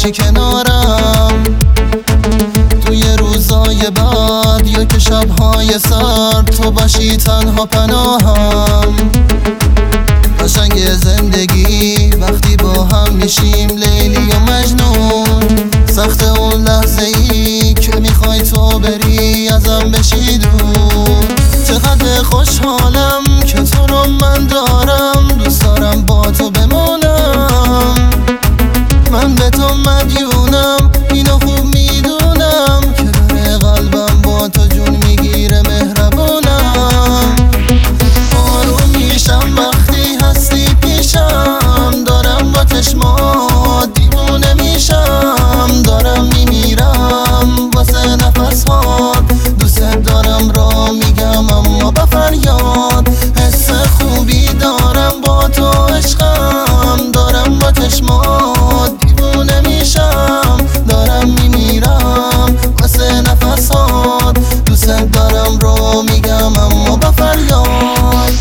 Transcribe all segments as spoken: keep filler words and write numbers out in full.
باشی کنارم توی روزای بعد یا که شبهای سرد تو باشی تنها پناهم. قشنگ زندگی وقتی با هم میشیم لیلی و مجنون، سخت اون لحظه ای که میخوای تو بری ازم بشی دور. چقدر خوشحالم که تو رو من دارم، دوست دارم با تو بمونم. من به تو مدیونم، اینو خوب میدونم که داره قلبم با تو جون میگیره مهربونم. آروم میشم وقتی هستی پیشم، دارم با چشمات دیوونه میشم، دارم میمیرم واسه نفس هات. دوست دارم را میگم اما با فریاد، حس خوبی دارم با تو عشقم، دارم با چشمات دیوونه میشم، دارم میمیرم واسه نفس هات. دوست دارم را میگم اما با فریاد.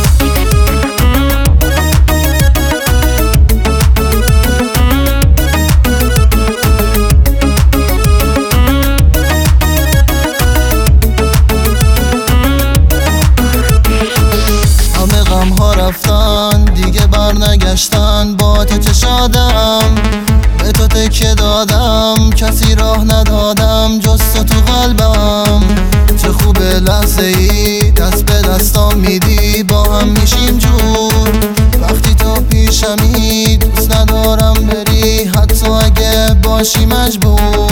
غمها رفتن دیگه بر نگشتن، با تو چه شادم، به تو تکیه دادم، کسی راه ندادم جز تو تو قلبم. چه خوبه لحظه ای دست به دستام میدی، با هم میشیم جور. وقتی تو پیشمی دوست ندارم بری، حتی اگه باشی مجبور.